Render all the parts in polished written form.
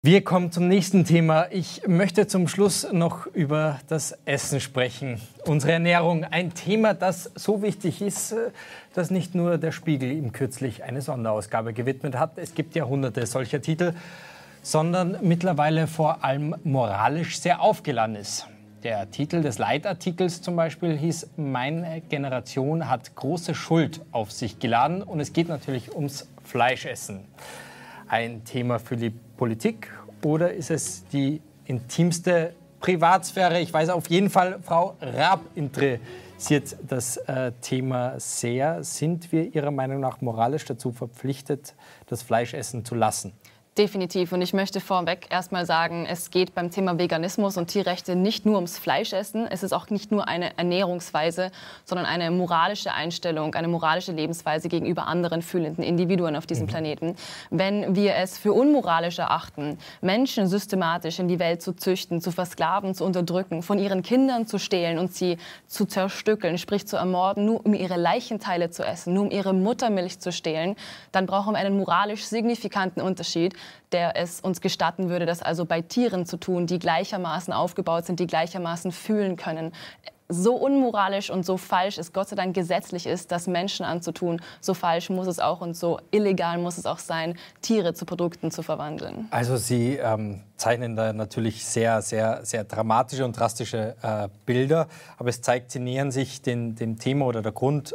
Wir kommen zum nächsten Thema. Ich möchte zum Schluss noch über das Essen sprechen. Unsere Ernährung, ein Thema, das so wichtig ist, dass nicht nur der Spiegel ihm kürzlich eine Sonderausgabe gewidmet hat. Es gibt ja hunderte solcher Titel, sondern mittlerweile vor allem moralisch sehr aufgeladen ist. Der Titel des Leitartikels zum Beispiel hieß "Meine Generation hat große Schuld auf sich geladen" und es geht natürlich ums Fleischessen. Ein Thema für die Politik oder ist es die intimste Privatsphäre? Ich weiß auf jeden Fall, Frau Raab interessiert das Thema sehr. Sind wir Ihrer Meinung nach moralisch dazu verpflichtet, das Fleischessen zu lassen? Definitiv. Und ich möchte vorweg erstmal sagen, es geht beim Thema Veganismus und Tierrechte nicht nur ums Fleischessen. Es ist auch nicht nur eine Ernährungsweise, sondern eine moralische Einstellung, eine moralische Lebensweise gegenüber anderen fühlenden Individuen auf diesem Planeten. Wenn wir es für unmoralisch erachten, Menschen systematisch in die Welt zu züchten, zu versklaven, zu unterdrücken, von ihren Kindern zu stehlen und sie zu zerstückeln, sprich zu ermorden, nur um ihre Leichenteile zu essen, nur um ihre Muttermilch zu stehlen, dann brauchen wir einen moralisch signifikanten Unterschied, der es uns gestatten würde, das also bei Tieren zu tun, die gleichermaßen aufgebaut sind, die gleichermaßen fühlen können. So unmoralisch und so falsch es Gott sei Dank gesetzlich ist, das Menschen anzutun, so falsch muss es auch und so illegal muss es auch sein, Tiere zu Produkten zu verwandeln. Also Sie zeichnen da natürlich sehr, sehr, sehr dramatische und drastische Bilder, aber es zeigt, Sie nähern sich dem Thema oder der Grund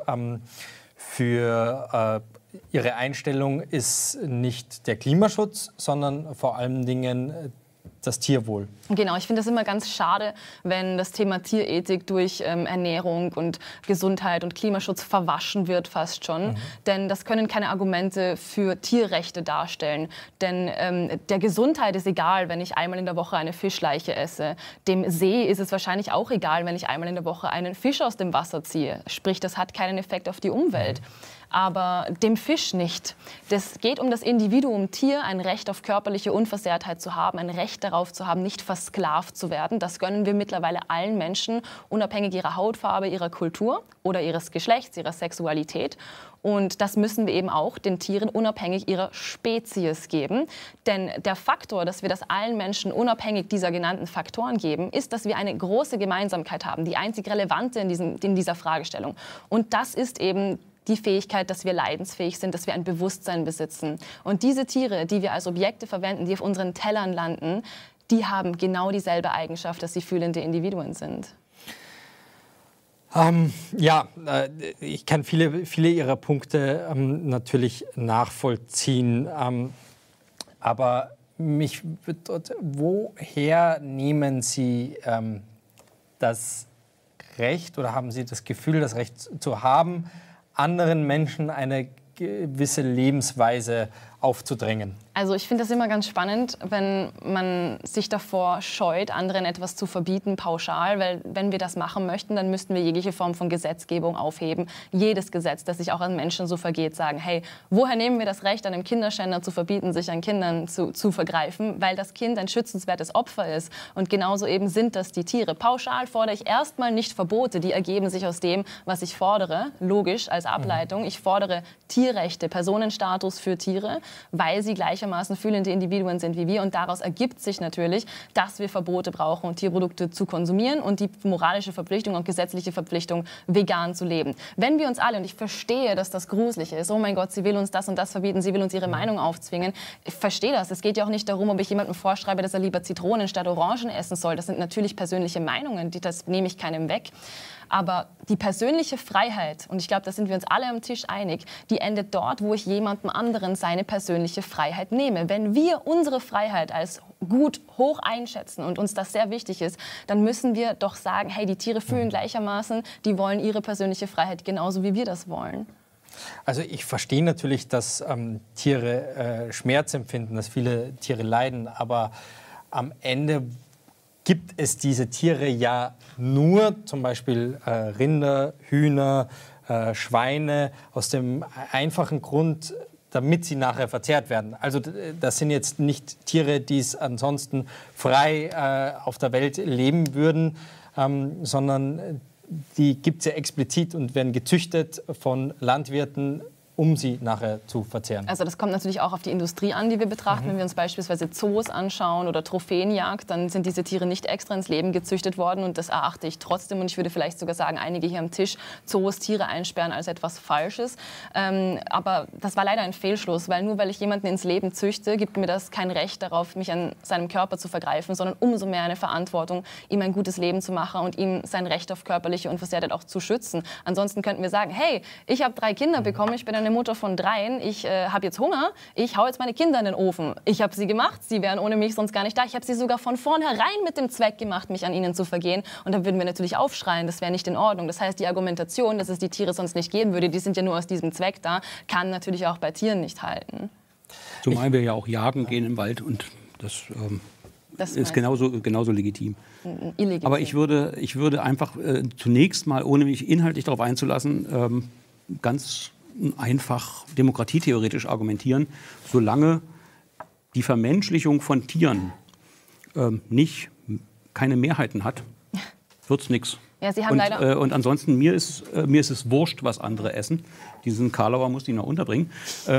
für Ihre Einstellung ist nicht der Klimaschutz, sondern vor allen Dingen das Tierwohl. Genau, ich finde es immer ganz schade, wenn das Thema Tierethik durch Ernährung und Gesundheit und Klimaschutz verwaschen wird fast schon. Denn das können keine Argumente für Tierrechte darstellen. Denn der Gesundheit ist egal, wenn ich einmal in der Woche eine Fischleiche esse. Dem See ist es wahrscheinlich auch egal, wenn ich einmal in der Woche einen Fisch aus dem Wasser ziehe. Sprich, das hat keinen Effekt auf die Umwelt. Aber dem Fisch nicht. Es geht um das Individuum Tier, ein Recht auf körperliche Unversehrtheit zu haben, ein Recht darauf zu haben, nicht versklavt zu werden. Das gönnen wir mittlerweile allen Menschen, unabhängig ihrer Hautfarbe, ihrer Kultur oder ihres Geschlechts, ihrer Sexualität. Und das müssen wir eben auch den Tieren unabhängig ihrer Spezies geben. Denn der Faktor, dass wir das allen Menschen unabhängig dieser genannten Faktoren geben, ist, dass wir eine große Gemeinsamkeit haben, die einzig relevante in dieser Fragestellung. Und das ist eben die Fähigkeit, dass wir leidensfähig sind, dass wir ein Bewusstsein besitzen. Und diese Tiere, die wir als Objekte verwenden, die auf unseren Tellern landen, die haben genau dieselbe Eigenschaft, dass sie fühlende Individuen sind. Ich kann viele Ihrer Punkte natürlich nachvollziehen. Aber mich würde, woher nehmen Sie das Recht oder haben Sie das Gefühl, das Recht zu haben, anderen Menschen eine gewisse Lebensweise aufzudrängen? Also ich finde das immer ganz spannend, wenn man sich davor scheut, anderen etwas zu verbieten, pauschal. Weil wenn wir das machen möchten, dann müssten wir jegliche Form von Gesetzgebung aufheben. Jedes Gesetz, das sich auch an Menschen so vergeht, sagen, hey, woher nehmen wir das Recht, einem Kinderschänder zu verbieten, sich an Kindern zu vergreifen? Weil das Kind ein schützenswertes Opfer ist. Und genauso eben sind das die Tiere. Pauschal fordere ich erstmal nicht Verbote, die ergeben sich aus dem, was ich fordere, logisch als Ableitung. Ich fordere Tierrechte, Personenstatus für Tiere, weil sie gleichermaßen fühlende Individuen sind wie wir. Und daraus ergibt sich natürlich, dass wir Verbote brauchen, Tierprodukte zu konsumieren und die moralische Verpflichtung und gesetzliche Verpflichtung, vegan zu leben. Wenn wir uns alle, und ich verstehe, dass das gruselig ist, oh mein Gott, sie will uns das und das verbieten, sie will uns ihre Meinung aufzwingen. Ich verstehe das. Es geht ja auch nicht darum, ob ich jemandem vorschreibe, dass er lieber Zitronen statt Orangen essen soll. Das sind natürlich persönliche Meinungen, das nehme ich keinem weg. Aber die persönliche Freiheit, und ich glaube, da sind wir uns alle am Tisch einig, die endet dort, wo ich jemandem anderen seine persönliche Freiheit nehme. Wenn wir unsere Freiheit als gut hoch einschätzen und uns das sehr wichtig ist, dann müssen wir doch sagen, hey, die Tiere fühlen gleichermaßen, die wollen ihre persönliche Freiheit genauso, wie wir das wollen. Also ich verstehe natürlich, dass Tiere Schmerz empfinden, dass viele Tiere leiden, aber am Ende gibt es diese Tiere ja nur, zum Beispiel Rinder, Hühner, Schweine, aus dem einfachen Grund, damit sie nachher verzehrt werden. Also das sind jetzt nicht Tiere, die es ansonsten frei auf der Welt leben würden, sondern die gibt es ja explizit und werden gezüchtet von Landwirten um sie nachher zu verzehren? Also das kommt natürlich auch auf die Industrie an, die wir betrachten. Wenn wir uns beispielsweise Zoos anschauen oder Trophäenjagd, dann sind diese Tiere nicht extra ins Leben gezüchtet worden und das erachte ich trotzdem und ich würde vielleicht sogar sagen, einige hier am Tisch Zoos Tiere einsperren als etwas Falsches. Aber das war leider ein Fehlschluss, weil nur weil ich jemanden ins Leben züchte, gibt mir das kein Recht darauf, mich an seinem Körper zu vergreifen, sondern umso mehr eine Verantwortung, ihm ein gutes Leben zu machen und ihm sein Recht auf körperliche Unversehrtheit auch zu schützen. Ansonsten könnten wir sagen, hey, ich habe 3 Kinder bekommen, ich bin eine Mutter von 3, ich habe jetzt Hunger, ich hau jetzt meine Kinder in den Ofen. Ich habe sie gemacht, sie wären ohne mich sonst gar nicht da. Ich habe sie sogar von vornherein mit dem Zweck gemacht, mich an ihnen zu vergehen. Und dann würden wir natürlich aufschreien, das wäre nicht in Ordnung. Das heißt, die Argumentation, dass es die Tiere sonst nicht geben würde, die sind ja nur aus diesem Zweck da, kann natürlich auch bei Tieren nicht halten. Zumal wir ja auch jagen gehen im Wald und das ist genauso legitim. Illegitim. Aber ich würde einfach zunächst mal, ohne mich inhaltlich darauf einzulassen, ganz einfach demokratietheoretisch argumentieren, solange die Vermenschlichung von Tieren keine Mehrheiten hat, wird es nichts. Ja, Sie haben leider und ansonsten, mir ist es wurscht, was andere essen. Diesen Karlauer muss ich noch unterbringen.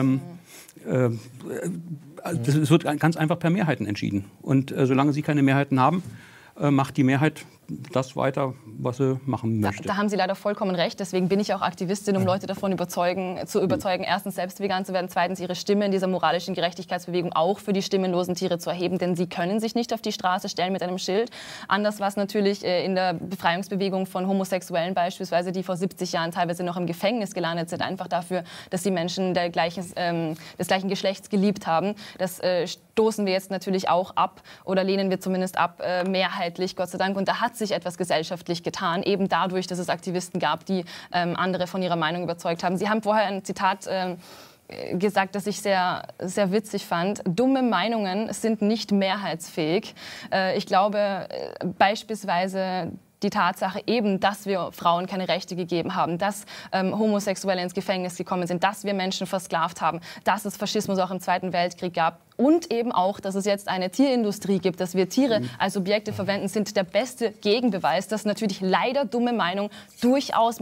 Es wird ganz einfach per Mehrheiten entschieden. Und solange Sie keine Mehrheiten haben, macht die Mehrheit das weiter, was sie machen möchte. Da haben Sie leider vollkommen recht. Deswegen bin ich auch Aktivistin, um Leute davon zu überzeugen, erstens selbst vegan zu werden, zweitens ihre Stimme in dieser moralischen Gerechtigkeitsbewegung auch für die stimmenlosen Tiere zu erheben, denn sie können sich nicht auf die Straße stellen mit einem Schild. Anders war es natürlich in der Befreiungsbewegung von Homosexuellen beispielsweise, die vor 70 Jahren teilweise noch im Gefängnis gelandet sind, einfach dafür, dass sie Menschen des gleichen Geschlechts geliebt haben. Das stoßen wir jetzt natürlich auch ab oder lehnen wir zumindest ab, mehrheitlich, Gott sei Dank. Und da hat sich etwas gesellschaftlich getan, eben dadurch, dass es Aktivisten gab, die andere von ihrer Meinung überzeugt haben. Sie haben vorher ein Zitat gesagt, das ich sehr, sehr witzig fand. Dumme Meinungen sind nicht mehrheitsfähig. Ich glaube beispielsweise die Tatsache eben, dass wir Frauen keine Rechte gegeben haben, dass Homosexuelle ins Gefängnis gekommen sind, dass wir Menschen versklavt haben, dass es Faschismus auch im Zweiten Weltkrieg gab. Und eben auch, dass es jetzt eine Tierindustrie gibt, dass wir Tiere als Objekte verwenden, sind der beste Gegenbeweis, dass natürlich leider dumme Meinungen durchaus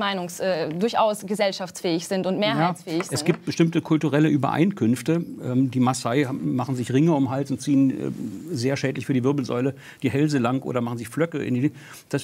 gesellschaftsfähig sind und mehrheitsfähig sind. Es gibt bestimmte kulturelle Übereinkünfte. Die Maasai machen sich Ringe um den Hals und ziehen sehr schädlich für die Wirbelsäule die Hälse lang oder machen sich Flöcke in die...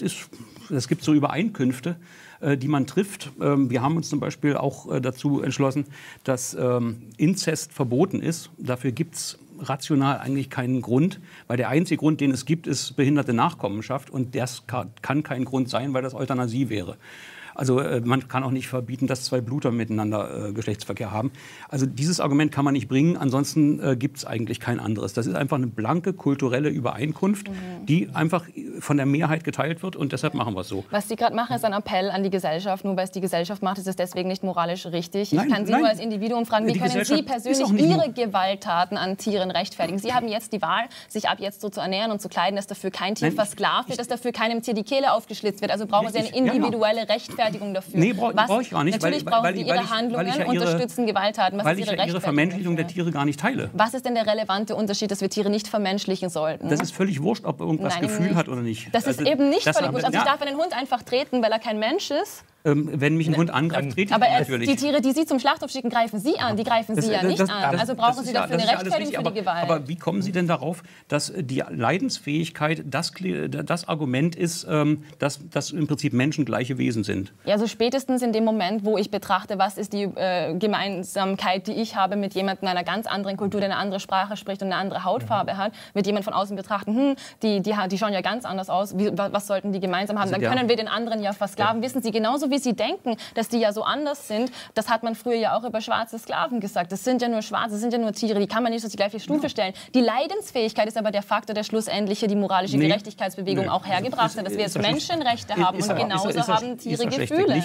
Es gibt so Übereinkünfte, die man trifft. Wir haben uns zum Beispiel auch dazu entschlossen, dass Inzest verboten ist. Dafür gibt es rational eigentlich keinen Grund, weil der einzige Grund, den es gibt, ist behinderte Nachkommenschaft und das kann kein Grund sein, weil das Euthanasie wäre. Also man kann auch nicht verbieten, dass 2 Bluter miteinander Geschlechtsverkehr haben. Also dieses Argument kann man nicht bringen, ansonsten gibt es eigentlich kein anderes. Das ist einfach eine blanke kulturelle Übereinkunft, die einfach von der Mehrheit geteilt wird und deshalb machen wir es so. Was Sie gerade machen, ist ein Appell an die Gesellschaft. Nur weil es die Gesellschaft macht, ist es deswegen nicht moralisch richtig. Nein, ich kann Sie nur als Individuum fragen, wie können Sie persönlich Ihre Gewalttaten an Tieren rechtfertigen? Sie haben jetzt die Wahl, sich ab jetzt so zu ernähren und zu kleiden, dass dafür kein Tier versklavt wird, dass dafür keinem Tier die Kehle aufgeschlitzt wird. Also brauchen Sie eine individuelle Rechtfertigung dafür. Nee, brauche ich gar nicht. Natürlich brauchen Sie Ihre Handlungen, unterstützen Gewalttaten. Weil ich ja Ihre Vermenschlichung der Tiere gar nicht teile. Was ist denn der relevante Unterschied, dass wir Tiere nicht vermenschlichen sollten? Das ist völlig wurscht, ob er irgendwas Gefühl hat oder nicht. Das ist eben nicht völlig wurscht. Also ich darf einen Hund einfach treten, weil er kein Mensch ist. Wenn mich ein Hund angreift, trete ich aber natürlich. Die Tiere, die Sie zum Schlachthof schicken, greifen Sie an. Die greifen Sie ja nicht an. Also brauchen Sie dafür eine Rechtfertigung für die Gewalt. Aber wie kommen Sie denn darauf, dass die Leidensfähigkeit das Argument ist, dass im Prinzip Menschen gleiche Wesen sind? Ja, also spätestens in dem Moment, wo ich betrachte, was ist die Gemeinsamkeit, die ich habe mit jemandem einer ganz anderen Kultur, der eine andere Sprache spricht und eine andere Hautfarbe hat, mit jemandem von außen betrachten, die schauen ja ganz anders aus, was sollten die gemeinsam haben? Dann können wir den anderen ja versklaven. Wissen Sie, genauso wie Sie denken, dass die ja so anders sind, das hat man früher ja auch über schwarze Sklaven gesagt. Das sind ja nur Schwarze, das sind ja nur Tiere, die kann man nicht auf die gleiche Stufe stellen. Die Leidensfähigkeit ist aber der Faktor, der schlussendlich die moralische Gerechtigkeitsbewegung auch hergebracht hat, dass wir jetzt Menschenrechte haben und genauso haben Tiere Gefühle.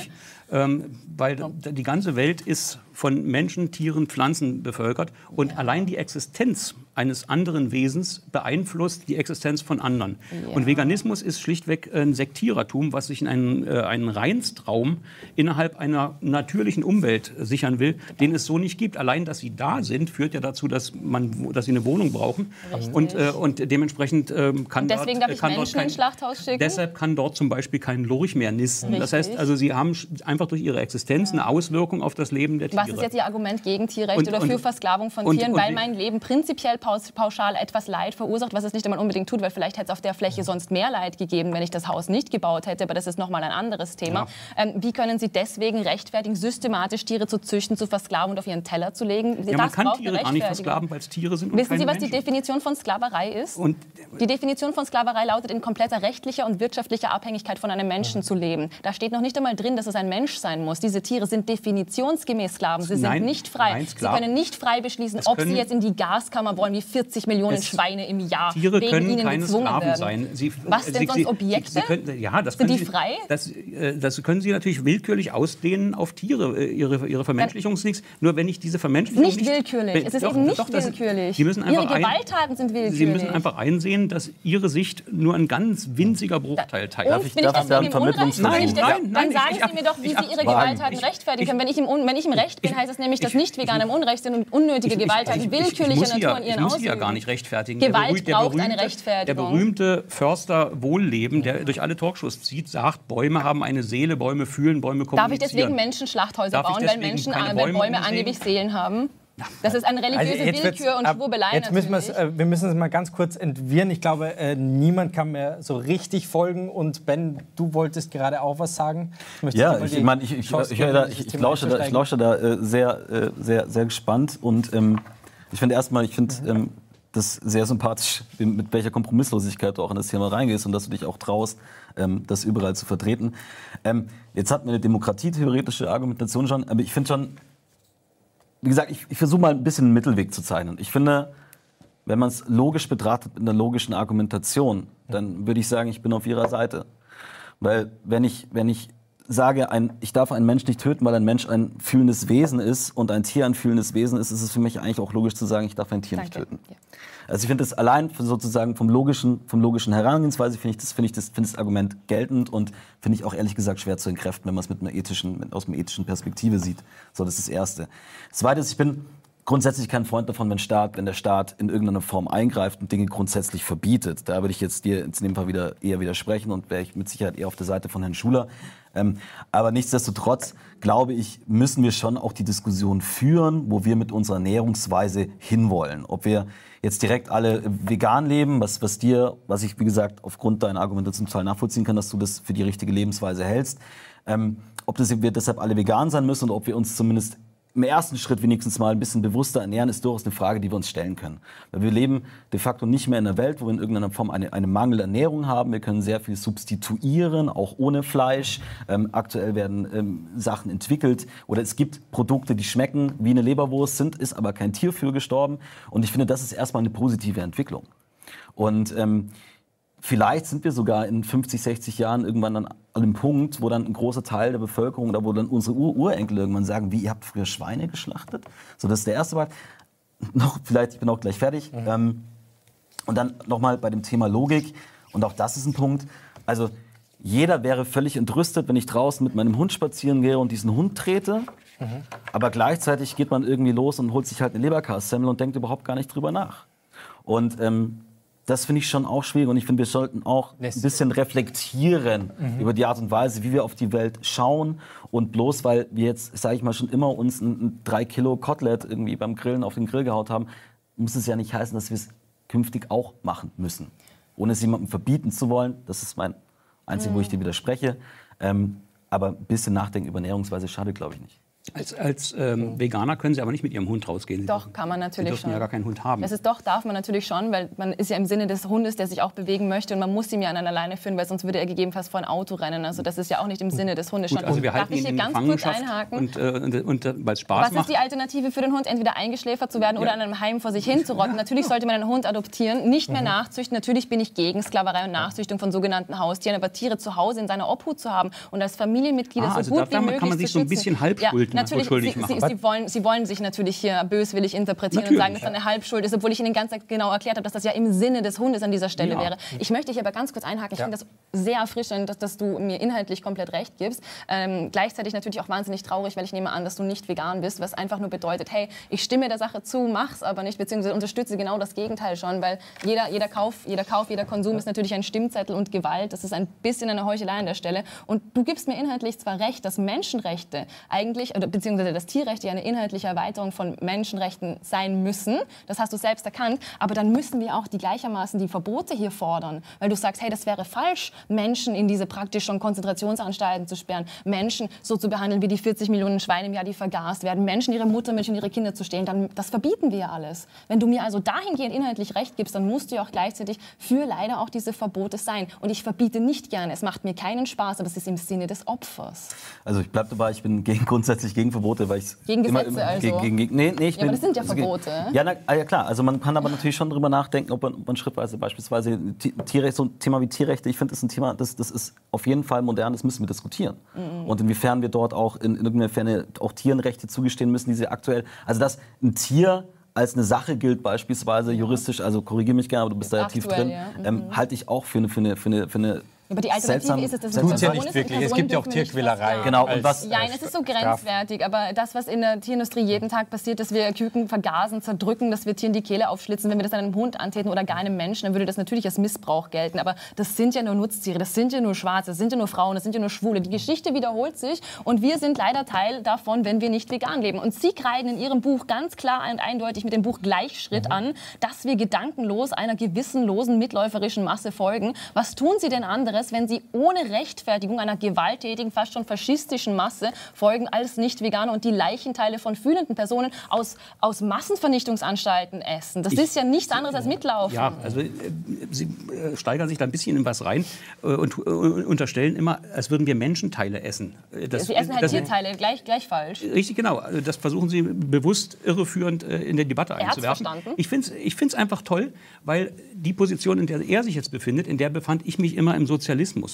Weil die ganze Welt ist von Menschen, Tieren, Pflanzen bevölkert und allein die Existenz eines anderen Wesens beeinflusst die Existenz von anderen. Ja. Und Veganismus ist schlichtweg ein Sektierertum, was sich in einen Reinstraum innerhalb einer natürlichen Umwelt sichern will, den es so nicht gibt. Allein, dass sie da sind, führt ja dazu, dass sie eine Wohnung brauchen. Und dementsprechend kann deswegen darf ich Menschen ins Schlachthaus schicken? Deshalb kann dort zum Beispiel kein Lurch mehr nisten. Richtig. Das heißt, also sie haben einfach durch ihre Existenz eine Auswirkung auf das Leben der Tiere. was ist jetzt Ihr Argument gegen Tierrechte oder für Versklavung von Tieren? Weil mein Leben prinzipiell pauschal etwas Leid verursacht, was es nicht einmal unbedingt tut, weil vielleicht hätte es auf der Fläche sonst mehr Leid gegeben, wenn ich das Haus nicht gebaut hätte, aber das ist nochmal ein anderes Thema. Ja. Wie können Sie deswegen rechtfertigen, systematisch Tiere zu züchten, zu versklaven und auf Ihren Teller zu legen? Ja, man kann Tiere gar nicht versklaven, weil es Tiere sind und Wissen Sie, was Menschen. Die Definition von Sklaverei ist? Die Definition von Sklaverei lautet, in kompletter rechtlicher und wirtschaftlicher Abhängigkeit von einem Menschen zu leben. Da steht noch nicht einmal drin, dass es ein Mensch sein muss. Diese Tiere sind definitionsgemäß Sklaven. Sie sind nicht frei. Sie können nicht frei beschließen, ob sie jetzt in die Gaskammer wollen, wie 40 Millionen Schweine im Jahr. Tiere wegen können ihnen keine Sklaven sein. Was denn sonst Objekte? Sind die frei? Das können Sie natürlich willkürlich ausdehnen auf Tiere, ihre Vermenschlichungsdings. Nur wenn ich diese Vermenschlichung nicht willkürlich. Es ist eben nicht willkürlich. Ihre Gewalttaten sind willkürlich. Sie müssen einfach einsehen, dass Ihre Sicht nur ein ganz winziger Bruchteil teilt. Darf ich da ein Vermittlungsversuch? Dann sagen Sie mir doch, wie Sie Ihre Gewalttaten rechtfertigen können. Wenn ich im Recht bin, heißt das nämlich, dass Nicht-Vegane im Unrecht sind und unnötige Gewalttaten willkürlicher Natur in ihren Ich muss sie ja gar nicht rechtfertigen. Gewalt braucht eine Rechtfertigung. Der berühmte Förster Wohlleben, der durch alle Talkshows zieht, sagt, Bäume haben eine Seele, Bäume fühlen, Bäume kommunizieren. Darf ich deswegen Menschen Schlachthäuser bauen, weil Bäume angeblich Seelen haben? Das ist eine religiöse Willkür und Schwurbelei jetzt wir müssen es mal ganz kurz entwirren. Ich glaube, niemand kann mehr so richtig folgen. Und Ben, du wolltest gerade auch was sagen. Ja, ich lausche da sehr gespannt. Und ich finde das sehr sympathisch, mit welcher Kompromisslosigkeit du auch in das Thema reingehst und dass du dich auch traust, das überall zu vertreten. Jetzt hatten wir eine demokratietheoretische Argumentation schon, aber ich finde schon, wie gesagt, ich versuche mal ein bisschen einen Mittelweg zu zeichnen. Ich finde, wenn man es logisch betrachtet mit einer logischen Argumentation, dann würde ich sagen, ich bin auf Ihrer Seite. Weil wenn ich sage, ich darf einen Menschen nicht töten, weil ein Mensch ein fühlendes Wesen ist und ein Tier ein fühlendes Wesen ist, ist es für mich eigentlich auch logisch zu sagen, ich darf ein Tier nicht töten. Ja. Also ich finde das allein sozusagen vom logischen Herangehensweise finde ich das Argument geltend und finde ich auch ehrlich gesagt schwer zu entkräften, wenn man es aus einer ethischen Perspektive sieht. So, das ist das Erste. Das Zweite ist, ich bin grundsätzlich kein Freund davon, wenn der Staat in irgendeiner Form eingreift und Dinge grundsätzlich verbietet. Da würde ich jetzt dir in dem Fall eher widersprechen und wäre ich mit Sicherheit eher auf der Seite von Herrn Schuler. Aber nichtsdestotrotz, glaube ich, müssen wir schon auch die Diskussion führen, wo wir mit unserer Ernährungsweise hinwollen. Ob wir jetzt direkt alle vegan leben, was ich, wie gesagt, aufgrund deiner Argumentation total nachvollziehen kann, dass du das für die richtige Lebensweise hältst. Ob wir deshalb alle vegan sein müssen und ob wir uns zumindest im ersten Schritt wenigstens mal ein bisschen bewusster ernähren, ist durchaus eine Frage, die wir uns stellen können. Weil wir leben de facto nicht mehr in einer Welt, wo wir in irgendeiner Form eine Mangelernährung haben. Wir können sehr viel substituieren, auch ohne Fleisch. Aktuell werden Sachen entwickelt oder es gibt Produkte, die schmecken wie eine Leberwurst, ist aber kein Tier für gestorben. Und ich finde, das ist erstmal eine positive Entwicklung. Und vielleicht sind wir sogar in 50, 60 Jahren irgendwann an einem Punkt, wo dann ein großer Teil der Bevölkerung oder wo dann unsere Urenkel irgendwann sagen, wie, ihr habt früher Schweine geschlachtet? So, das ist der erste Part. Ich bin auch gleich fertig. Und dann nochmal bei dem Thema Logik. Und auch das ist ein Punkt. Also jeder wäre völlig entrüstet, wenn ich draußen mit meinem Hund spazieren gehe und diesen Hund trete. Aber gleichzeitig geht man irgendwie los und holt sich halt eine Leberkassemmel und denkt überhaupt gar nicht drüber nach. Und das finde ich schon auch schwierig und ich finde, wir sollten auch ein bisschen reflektieren über die Art und Weise, wie wir auf die Welt schauen. Und bloß weil wir jetzt, sage ich mal, schon immer uns ein 3 Kilo Kotelett irgendwie beim Grillen auf den Grill gehaut haben, muss es ja nicht heißen, dass wir es künftig auch machen müssen. Ohne es jemandem verbieten zu wollen, das ist mein Einzige, wo ich dir widerspreche. Aber ein bisschen nachdenken über Ernährungsweise schadet, glaube ich, nicht. Als Veganer können Sie aber nicht mit Ihrem Hund rausgehen. Doch, kann man natürlich schon. Sie dürfen ja gar keinen Hund haben. Darf man natürlich schon, weil man ist ja im Sinne des Hundes, der sich auch bewegen möchte und man muss ihn ja an einer Leine führen, weil sonst würde er gegebenenfalls vor ein Auto rennen. Also das ist ja auch nicht im Sinne des Hundes. Gut, also wir halten ihn in Gefangenschaft und weil es Spaß macht. Was ist die Alternative für den Hund? Entweder eingeschläfert zu werden oder an einem Heim vor sich hin zu rotten. Natürlich sollte man einen Hund adoptieren, nicht mehr nachzüchten. Natürlich bin ich gegen Sklaverei und Nachzüchtung von sogenannten Haustieren, aber Tiere zu Hause in seiner Obhut zu haben und als Familienmitglieder so gut wie möglich kann man sich so ein bisschen halbschuldig machen. Sie wollen sich natürlich hier böswillig interpretieren und sagen, dass das eine Halbschuld ist, obwohl ich Ihnen ganz genau erklärt habe, dass das ja im Sinne des Hundes an dieser Stelle wäre. Ich möchte hier aber ganz kurz einhaken. Ich finde das sehr erfrischend, dass du mir inhaltlich komplett recht gibst. Gleichzeitig natürlich auch wahnsinnig traurig, weil ich nehme an, dass du nicht vegan bist, was einfach nur bedeutet, hey, ich stimme der Sache zu, mach's aber nicht, beziehungsweise unterstütze genau das Gegenteil schon, weil jeder Kauf, jeder Konsum ist natürlich ein Stimmzettel und Gewalt. Das ist ein bisschen eine Heuchelei an der Stelle. Und du gibst mir inhaltlich zwar recht, dass Menschenrechte eigentlich, oder beziehungsweise dass Tierrechte ja eine inhaltliche Erweiterung von Menschenrechten sein müssen. Das hast du selbst erkannt. Aber dann müssen wir auch gleichermaßen die Verbote hier fordern. Weil du sagst, hey, das wäre falsch, Menschen in diese praktisch schon Konzentrationsanstalten zu sperren, Menschen so zu behandeln wie die 40 Millionen Schweine im Jahr, die vergast werden, Menschen ihre Muttermilch und ihre Kinder zu stehlen. Dann, das verbieten wir alles. Wenn du mir also dahingehend inhaltlich Recht gibst, dann musst du ja auch gleichzeitig für leider auch diese Verbote sein. Und ich verbiete nicht gerne. Es macht mir keinen Spaß, aber es ist im Sinne des Opfers. Also ich bleibe dabei, ich bin grundsätzlich gegen Verbote, weil ich gegen Gesetze also? Nee, ich bin, aber das sind ja Verbote. Ja, klar. Also man kann aber natürlich schon darüber nachdenken, ob man schrittweise beispielsweise Tierrechte, so ein Thema wie Tierrechte, ich finde, das ist ein Thema, das ist auf jeden Fall modern, das müssen wir diskutieren. Und inwiefern wir dort auch in irgendeiner Ferne auch Tierenrechte zugestehen müssen, die sie aktuell, also dass ein Tier als eine Sache gilt, beispielsweise juristisch, also korrigiere mich gerne, aber du bist da ja tief drin, halte ich auch für eine aber die Alternative ist es, dass tut ja nicht wirklich. Es gibt ja auch Tierquälerei. Genau. Und es ist so grenzwertig. Aber das, was in der Tierindustrie jeden Tag passiert, dass wir Küken vergasen, zerdrücken, dass wir Tieren die Kehle aufschlitzen, wenn wir das einem Hund antäten oder gar einem Menschen, dann würde das natürlich als Missbrauch gelten. Aber das sind ja nur Nutztiere, das sind ja nur Schwarze, das sind ja nur Frauen, das sind ja nur Schwule. Die Geschichte wiederholt sich und wir sind leider Teil davon, wenn wir nicht vegan leben. Und Sie kreiden in Ihrem Buch ganz klar und eindeutig mit dem Buch Gleichschritt an, dass wir gedankenlos einer gewissenlosen, mitläuferischen Masse folgen. Was tun Sie denn anderes, wenn sie ohne Rechtfertigung einer gewalttätigen, fast schon faschistischen Masse folgen als Nicht-Veganer und die Leichenteile von fühlenden Personen aus Massenvernichtungsanstalten essen? Das ist ja nichts anderes als Mitlaufen. Ja, also Sie steigern sich da ein bisschen in was rein und unterstellen immer, als würden wir Menschenteile essen. Sie essen halt Tierteile, gleich falsch. Richtig, genau. Das versuchen Sie bewusst irreführend in der Debatte einzuwerfen. Ich finde es einfach toll, weil die Position, in der er sich jetzt befindet, in der befand ich mich immer im Sozialismus.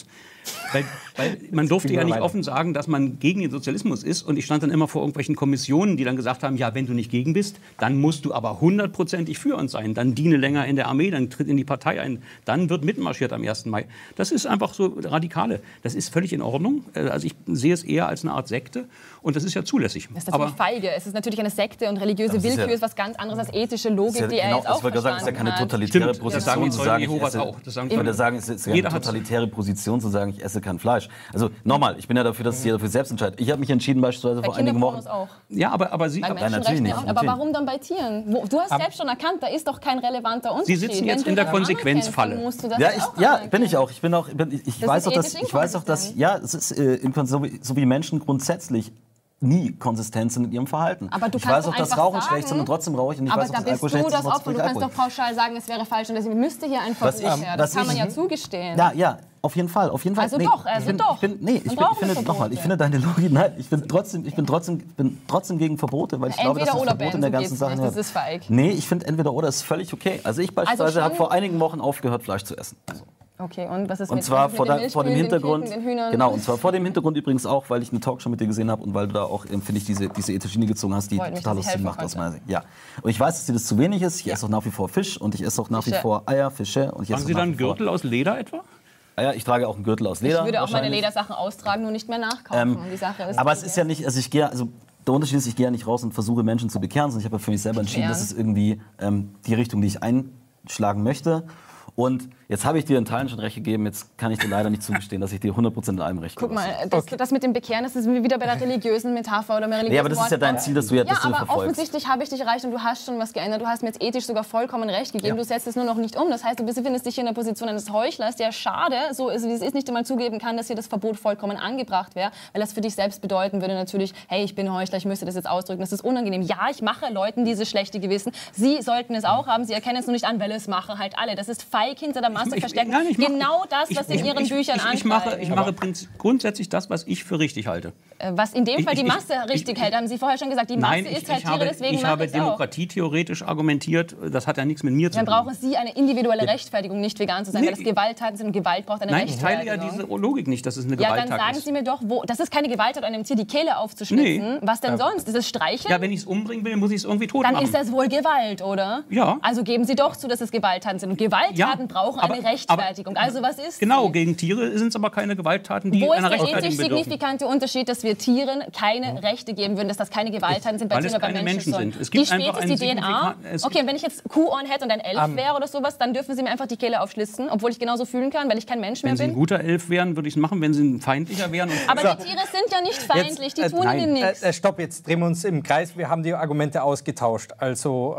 Weil man durfte ja nicht offen sagen, dass man gegen den Sozialismus ist. Und ich stand dann immer vor irgendwelchen Kommissionen, die dann gesagt haben, ja, wenn du nicht gegen bist, dann musst du aber 100%ig für uns sein. Dann diene länger in der Armee, dann tritt in die Partei ein. Dann wird mitmarschiert am 1. Mai. Das ist einfach so Radikale. Das ist völlig in Ordnung. Also ich sehe es eher als eine Art Sekte. Und das ist ja zulässig. Das ist natürlich feige. Es ist natürlich eine Sekte und religiöse Willkür ist was ganz anderes als ethische Logik, die er jetzt auch verstanden hat. Das ist ja keine totalitäre Position zu sagen, ich würde sagen, es ist eine totalitäre Position zu sagen, ich esse kein Fleisch. Also nochmal, ich bin ja dafür, dass jeder dafür selbst entscheidet. Ich habe mich entschieden beispielsweise vor einigen Wochen. Auch. Ja, aber Sie... Nein, natürlich nicht. Aber warum dann bei Tieren? Du hast selbst schon erkannt, da ist doch kein relevanter Unterschied. Sie sitzen jetzt in der Konsequenzfalle. Ja, bin ich auch. Ich weiß auch, dass es ist so wie Menschen grundsätzlich nie konsistent sind in ihrem Verhalten. Aber du ich weiß auch, dass Rauchen schlecht sind und trotzdem rauche ich. Und ich aber weiß, da bist du das Opfer. Du kannst doch pauschal sagen, es wäre falsch und deswegen müsste hier ein Verbot her. Das kann man ja zugestehen. Ja, auf jeden Fall. Also doch. Ich finde deine Logik, nein, ich bin trotzdem gegen Verbote, weil ich glaube, dass das Verbot in der ganzen Sache nicht. Das ist feig. Nee, ich finde entweder oder ist völlig okay. Also ich beispielsweise habe vor einigen Wochen aufgehört, Fleisch zu essen. Okay, und was ist und mit zwar mit vor dem Hintergrund, den Hühnern? Genau, und zwar vor dem Hintergrund übrigens auch, weil ich eine Talkshow mit dir gesehen habe und weil du da auch, finde ich, diese ethische Schiene gezogen hast, die total lustig macht aus meiner Sicht. Ja. Und ich weiß, dass dir das zu wenig ist. Ich esse auch nach wie vor Fisch und ich esse auch nach wie vor Eier, Fische. Und Tragen Sie dann einen Gürtel aus Leder etwa? Ja, ich trage auch einen Gürtel aus Leder. Ich würde auch meine Ledersachen austragen, nur nicht mehr nachkaufen. Die Sache ist aber es ist ja nicht, der Unterschied ist, ich gehe ja nicht raus und versuche Menschen zu bekehren, sondern ich habe ja für mich selber entschieden, das ist irgendwie die Richtung, die ich einschlagen möchte. Und jetzt habe ich dir in Teilen schon recht gegeben, jetzt kann ich dir leider nicht zugestehen, dass ich dir 100% in allem recht gebe. Guck mal, das mit dem Bekehren, das ist wieder bei der religiösen Metapher oder mehr religiösen. Ja, aber das ist ja dein Ziel, dass du verfolgst. Ja, aber offensichtlich habe ich dich erreicht und du hast schon was geändert. Du hast mir jetzt ethisch sogar vollkommen recht gegeben. Ja. Du setzt es nur noch nicht um. Das heißt, du befindest dich hier in der Position eines Heuchlers, der schade, so ist, wie es ist, nicht einmal zugeben kann, dass hier das Verbot vollkommen angebracht wäre. Weil das für dich selbst bedeuten würde natürlich, hey, ich bin Heuchler, ich müsste das jetzt ausdrücken. Das ist unangenehm. Ja, ich mache Leuten dieses schlechte Gewissen. Sie sollten es auch haben. Sie erkennen es nur nicht an, weil es machen halt alle. Das ist feig hinter der Masse verstecken. Genau das, was in Ihren Büchern anschreiben. Ich mache grundsätzlich das, was ich für richtig halte. Was in dem Fall die Masse richtig hält, haben Sie vorher schon gesagt. Die Masse ist halt Tiere, deswegen ich habe demokratietheoretisch argumentiert. Das hat ja nichts mit mir zu tun. Dann brauchen Sie eine individuelle Rechtfertigung, nicht vegan zu sein, weil das Gewalttaten sind und Gewalt braucht eine Rechtfertigung. Nein, ich teile ja diese Logik nicht, dass es eine Gewalttat ist. Ja, dann sagen Sie mir doch, das ist keine Gewalttat, einem Tier die Kehle aufzuschlitzen. Was denn sonst? Ist es Streicheln? Ja, wenn ich es umbringen will, muss ich es irgendwie tot machen. Dann ist das wohl Gewalt, oder? Ja. Also geben Sie doch zu, dass es Gewalttaten sind. Und Gewalttaten Gewalttaten brauchen eine Rechtfertigung. Also was ist Genau, sie? gegen Tiere sind es aber keine Gewalttaten, die Wo einer ist der Rechtfertigung ethisch bedürfen. signifikante Unterschied, dass wir Tieren keine Rechte geben würden, dass das keine Gewalttaten sind, Weil es bei keine Menschen Menschen sind. Es Die gibt einfach Spezies, die einen DNA. Signifikat- Okay, und wenn ich jetzt Kuhohren hätte und ein Elf wäre oder sowas, dann dürfen Sie mir einfach die Kehle aufschlitzen, obwohl ich genauso fühlen kann, weil ich kein Mensch mehr Wenn Sie ein bin. guter Elf wären, würde ich es machen. Wenn Sie ein feindlicher wären... Aber die Tiere sind ja nicht feindlich, die tun nein. Ihnen nichts. Stopp, jetzt drehen wir uns im Kreis. Wir haben die Argumente ausgetauscht. Also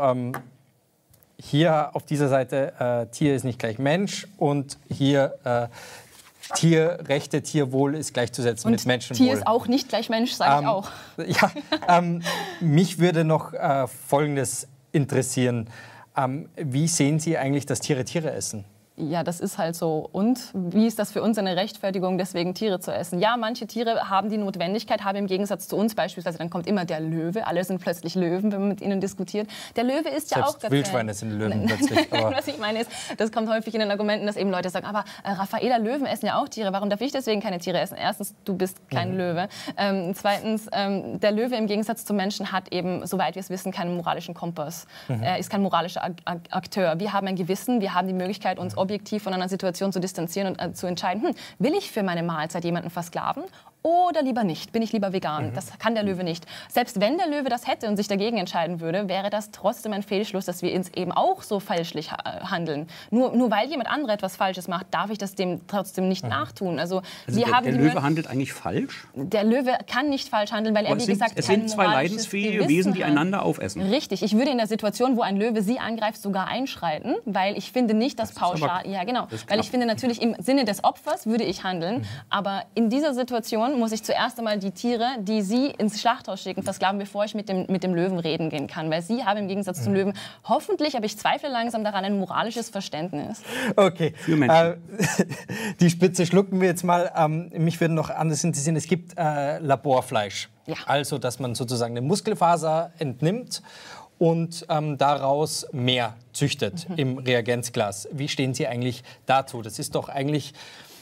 hier auf dieser Seite Tier ist nicht gleich Mensch und hier Tierrechte, Tierwohl ist gleichzusetzen mit Menschenwohl. Tier ist auch nicht gleich Mensch, sage ich auch. Ja, mich würde noch Folgendes interessieren. Wie sehen Sie eigentlich, dass Tiere Tiere essen? Ja, das ist halt so. Und wie ist das für uns eine Rechtfertigung, deswegen Tiere zu essen? Ja, manche Tiere haben die Notwendigkeit, haben im Gegensatz zu uns beispielsweise, dann kommt immer der Löwe. Alle sind plötzlich Löwen, wenn man mit ihnen diskutiert. Der Löwe ist ja Selbst auch... Wildschweine sind Löwen plötzlich. Aber was ich meine ist, das kommt häufig in den Argumenten, dass eben Leute sagen, aber Raffaela, Löwen essen ja auch Tiere. Warum darf ich deswegen keine Tiere essen? Erstens, du bist kein Löwe. Zweitens, der Löwe im Gegensatz zum Menschen hat eben, soweit wir es wissen, keinen moralischen Kompass. Er ist kein moralischer Akteur. Wir haben ein Gewissen, wir haben die Möglichkeit, uns objektiv von einer Situation zu distanzieren und zu entscheiden, will ich für meine Mahlzeit jemanden versklaven oder lieber nicht? Bin ich lieber vegan? Das kann der Löwe nicht. Selbst wenn der Löwe das hätte und sich dagegen entscheiden würde, wäre das trotzdem ein Fehlschluss, dass wir uns eben auch so fälschlich handeln. Nur weil jemand andere etwas Falsches macht, darf ich das dem trotzdem nicht nachtun. Also der Löwe handelt eigentlich falsch? Der Löwe kann nicht falsch handeln, weil er, wie gesagt, es sind zwei leidensfähige Wesen, die einander aufessen. Richtig. Ich würde in der Situation, wo ein Löwe sie angreift, sogar einschreiten, weil ich finde nicht, dass pauschal... Ja, genau. Weil ich finde natürlich im Sinne des Opfers würde ich handeln, aber in dieser Situation muss ich zuerst einmal die Tiere, die sie ins Schlachthaus schicken, versklaven, bevor ich mit dem Löwen reden gehen kann. Weil sie haben im Gegensatz zum Löwen hoffentlich, aber ich zweifle langsam daran, ein moralisches Verständnis. Okay. Für Menschen. Die Spitze schlucken wir jetzt mal. Mich würde noch anders interessieren, es gibt Laborfleisch. Ja. Also, dass man sozusagen eine Muskelfaser entnimmt und daraus mehr züchtet im Reagenzglas. Wie stehen Sie eigentlich dazu? Das ist doch eigentlich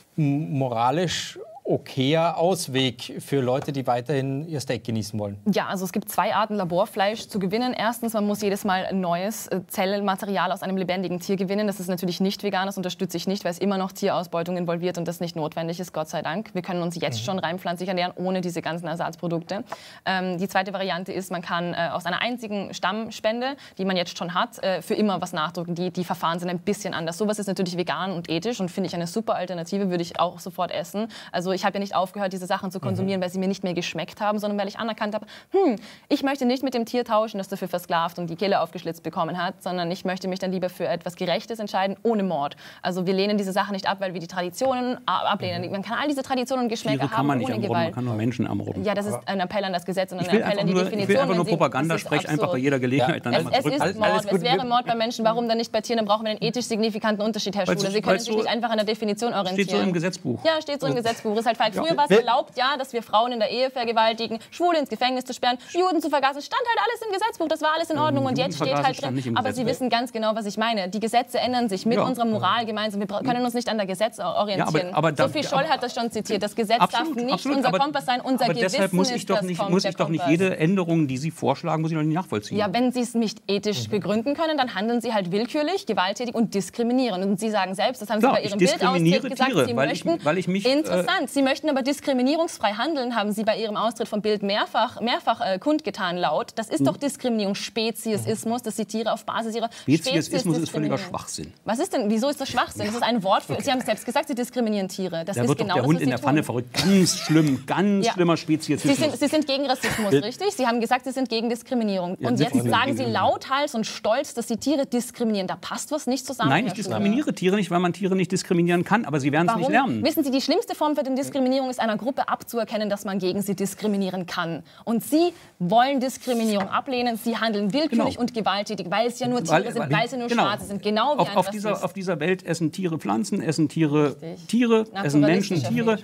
moralisch okayer Ausweg für Leute, die weiterhin ihr Steak genießen wollen. Ja, also es gibt zwei Arten, Laborfleisch zu gewinnen. Erstens, man muss jedes Mal ein neues Zellmaterial aus einem lebendigen Tier gewinnen. Das ist natürlich nicht vegan, das unterstütze ich nicht, weil es immer noch Tierausbeutung involviert und das nicht notwendig ist, Gott sei Dank. Wir können uns jetzt schon rein pflanzlich ernähren, ohne diese ganzen Ersatzprodukte. Die zweite Variante ist, man kann aus einer einzigen Stammspende, die man jetzt schon hat, für immer was nachdrucken. Die Verfahren sind ein bisschen anders. Sowas ist natürlich vegan und ethisch und finde ich eine super Alternative, würde ich auch sofort essen. Also ich habe ja nicht aufgehört, diese Sachen zu konsumieren, weil sie mir nicht mehr geschmeckt haben, sondern weil ich anerkannt habe, ich möchte nicht mit dem Tier tauschen, das dafür versklavt und die Kehle aufgeschlitzt bekommen hat, sondern ich möchte mich dann lieber für etwas Gerechtes entscheiden, ohne Mord. Also wir lehnen diese Sachen nicht ab, weil wir die Traditionen ablehnen. Man kann all diese Traditionen und Geschmäcker haben, ohne Gewalt. Man kann nur Menschen ermorden. Ja, das ist ein Appell an das Gesetz und ein Ich will Appell an die Definition. Ich will einfach nur Propaganda sprechen, einfach bei jeder Gelegenheit. Dann Es ist Mord, es wäre Mord bei Menschen, warum dann nicht bei Tieren? Dann brauchen wir einen ethisch signifikanten Unterschied, Herr Schwule. Sie können sich nicht einfach an der Definition orientieren. Steht so im Gesetzbuch. Ja, steht so im Gesetzbuch. Ist halt falsch. Früher war es erlaubt, ja, dass wir Frauen in der Ehe vergewaltigen, Schwule ins Gefängnis zu sperren, Juden zu vergasen. Stand halt alles im Gesetzbuch, das war alles in Ordnung. Und jetzt steht halt drin, aber Sie wissen ganz genau, was ich meine. Die Gesetze ändern sich mit unserer Moral gemeinsam. Wir können uns nicht an der Gesetz orientieren. Ja, aber Sophie Scholl hat das schon zitiert. Das Gesetz darf nicht unser Kompass sein, unser Gewissen deshalb muss ich doch nicht jede Änderung, die Sie vorschlagen, muss ich doch nicht nachvollziehen. Ja, wenn Sie es nicht ethisch begründen können, dann handeln Sie halt willkürlich, gewalttätig und diskriminierend. Und Sie sagen selbst, das haben Sie bei Ihrem Bildaustritt gesagt, Tiere, Sie weil ich mich interessant, Sie möchten aber diskriminierungsfrei handeln, haben Sie bei Ihrem Austritt vom Bild mehrfach kundgetan laut. Das ist doch Diskriminierung, Speziesismus, dass Sie Tiere auf Basis ihrer Speziesismus ist völliger Schwachsinn. Was ist denn, wieso ist das Schwachsinn? Das ist ein Wort für, Sie haben selbst gesagt, Sie diskriminieren Tiere. Das da ist wird genau doch der das, Hund was in Sie der tun. Pfanne verrückt. Ganz schlimm, ganz schlimmer Speziesismus. Sie sind gegen Rassismus, richtig? Sie haben gesagt, Sie sind gegen Diskriminierung. Und jetzt sagen Sie lauthals und stolz, dass Sie Tiere diskriminieren. Da passt was nicht zusammen. Nein, ich diskriminiere Tiere nicht, weil man Tiere nicht diskriminieren kann, aber sie werden es nicht lernen. Wissen Sie, die schlimmste Form für die Diskriminierung ist, einer Gruppe abzuerkennen, dass man gegen sie diskriminieren kann. Und Sie wollen Diskriminierung ablehnen. Sie handeln willkürlich und gewalttätig, weil es ja nur Tiere sind, weil sie nur Schwarze sind. Genau wie ein Rassist. Auf dieser Welt essen Tiere Pflanzen, essen Tiere Tiere, essen Menschen Tiere.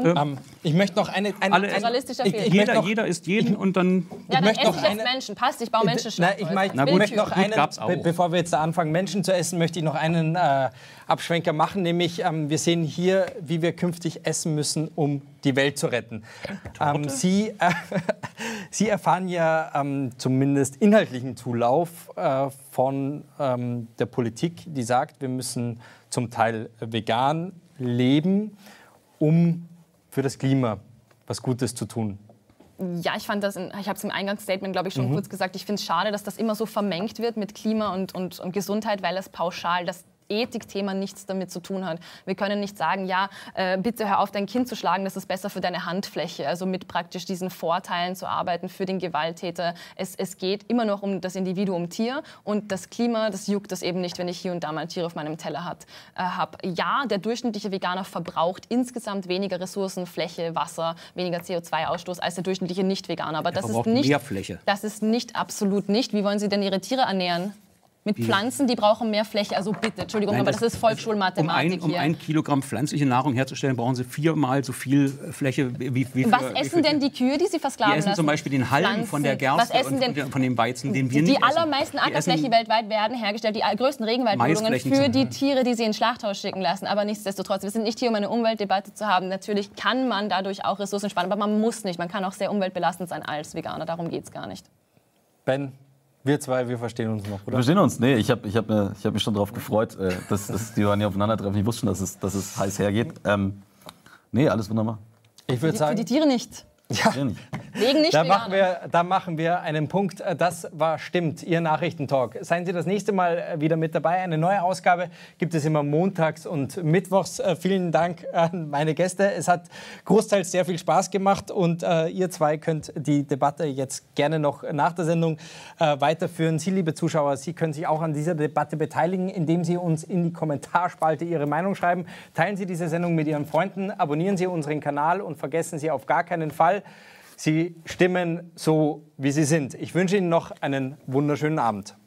Ich möchte noch eine jeder isst jeden und dann... Ja, dann esse ich jetzt Menschen. Passt, ich baue Menschen. Ich möchte noch bevor wir jetzt anfangen, Menschen zu essen, möchte ich noch einen Abschwenker machen, nämlich wir sehen hier, wie wir künftig essen müssen müssen, um die Welt zu retten. Sie erfahren ja zumindest inhaltlichen Zulauf von der Politik, die sagt, wir müssen zum Teil vegan leben, um für das Klima was Gutes zu tun. Ja, ich fand das, ich habe es im Eingangsstatement, glaube ich, schon kurz gesagt, ich finde es schade, dass das immer so vermengt wird mit Klima und Gesundheit, weil das pauschal das Ethikthema nichts damit zu tun hat. Wir können nicht sagen, ja, bitte hör auf, dein Kind zu schlagen, das ist besser für deine Handfläche. Also mit praktisch diesen Vorteilen zu arbeiten für den Gewalttäter. Es geht immer noch um das Individuum Tier und das Klima, das juckt das eben nicht, wenn ich hier und da mal Tiere auf meinem Teller habe. Ja, der durchschnittliche Veganer verbraucht insgesamt weniger Ressourcen, Fläche, Wasser, weniger CO2-Ausstoß als der durchschnittliche Nicht-Veganer. Aber das ist nicht, mehr Fläche. Das ist nicht, absolut nicht. Wie wollen Sie denn Ihre Tiere ernähren? Mit Pflanzen, die brauchen mehr Fläche. Also bitte, Entschuldigung, aber das ist Volksschulmathematik hier. Um 1 Kilogramm pflanzliche Nahrung herzustellen, brauchen Sie 4-mal so viel Fläche wie Was essen denn die Kühe, die Sie versklaven lassen? Die essen zum Beispiel den Halm von der Gerste und von dem Weizen, den wir nicht essen. Die allermeisten Ackerfläche weltweit werden hergestellt, die größten Regenwaldrodungen für die Tiere, die Sie ins Schlachthaus schicken lassen. Aber nichtsdestotrotz, wir sind nicht hier, um eine Umweltdebatte zu haben. Natürlich kann man dadurch auch Ressourcen sparen, aber man muss nicht. Man kann auch sehr umweltbelastend sein als Veganer. Darum geht es gar nicht. Ben? Wir zwei, wir verstehen uns noch, oder? Wir verstehen uns. Nee, ich hab mich schon darauf gefreut, dass die hier aufeinandertreffen. Ich wusste schon, dass es heiß hergeht. Nee, alles wunderbar. Ich würde sagen, für die Tiere nicht. Ja, wegen nicht da machen wir einen Punkt. Das war Stimmt, Ihr Nachrichtentalk. Seien Sie das nächste Mal wieder mit dabei. Eine neue Ausgabe gibt es immer montags und mittwochs. Vielen Dank an meine Gäste. Es hat großteils sehr viel Spaß gemacht und ihr zwei könnt die Debatte jetzt gerne noch nach der Sendung weiterführen. Sie, liebe Zuschauer, Sie können sich auch an dieser Debatte beteiligen, indem Sie uns in die Kommentarspalte Ihre Meinung schreiben. Teilen Sie diese Sendung mit Ihren Freunden, abonnieren Sie unseren Kanal und vergessen Sie auf gar keinen Fall, Sie stimmen so, wie Sie sind. Ich wünsche Ihnen noch einen wunderschönen Abend.